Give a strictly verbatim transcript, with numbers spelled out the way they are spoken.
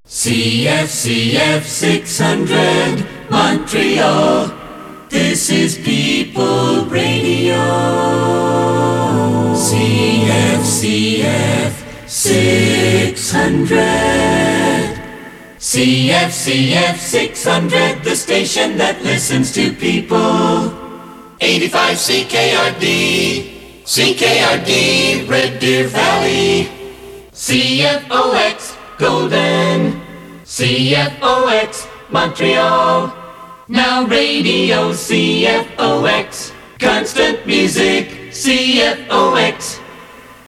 C F C F six hundred Montreal. This is People Radio. C F C F six hundred. C F C F six hundred, the station that listens to people. eighty-five C K R D, C K R D, Red Deer Valley. C F O X, Golden. C F O X, Montreal. Now radio C F O X, constant music C F O X.